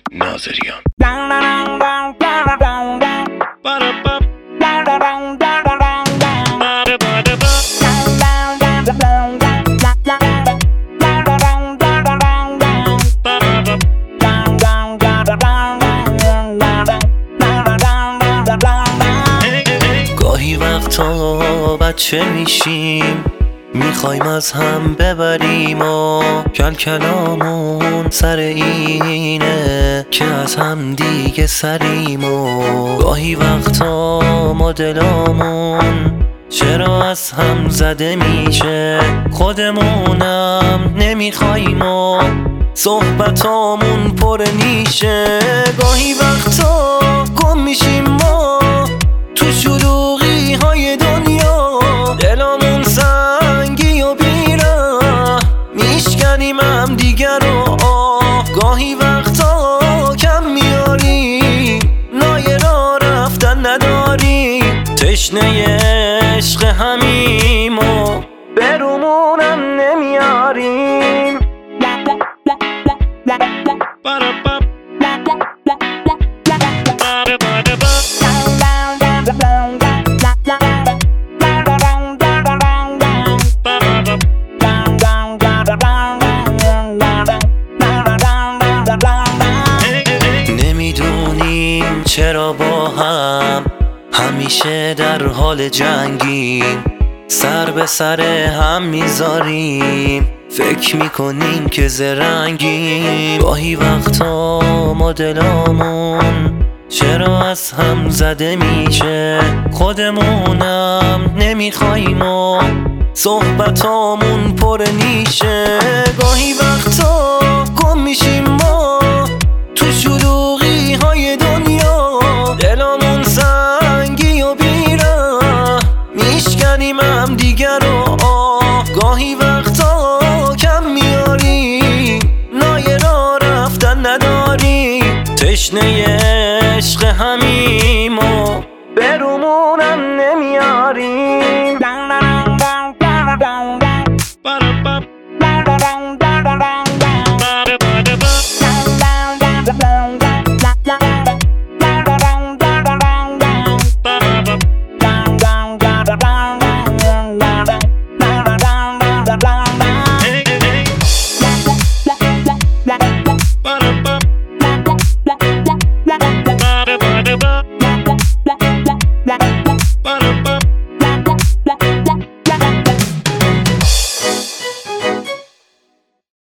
ناظریان. گاهی وقتا بچه میشیم، میخوایم از هم ببریم و کلامون سر اینه که از هم دیگه سریم. و گاهی وقتا ما دلامون چرا از هم زده میشه، خودمونم نمیخوایم و صحبتامون پر نیشه. گاهی وقتا گم میشیم ما تو شلوغی های دنیا، دلامون سنگی و بیره میشکنیم هم دیگر رو. گاهی وقتا کم میاریم، نای را رفتن نداریم، تشنه عشق همیم و برومونم نمیاریم. نمیدونیم چرا با هم همیشه در حال جنگیم، سر به سر هم میذاریم، فکر میکنیم که زرنگیم. گاهی وقتا ما دلامون چرا از هم زده میشه، خودمونم نمیخوایم و صحبتامون پر نیشه. گاهی وقتا گم میشیم ما تو شلوغی های دنیا، دلامون سنگی و بیره میشکنیم هم دیگر رو. گاهی وقتا کم میاریم، نای را رفتن نداریم، تشنه عشق همیم.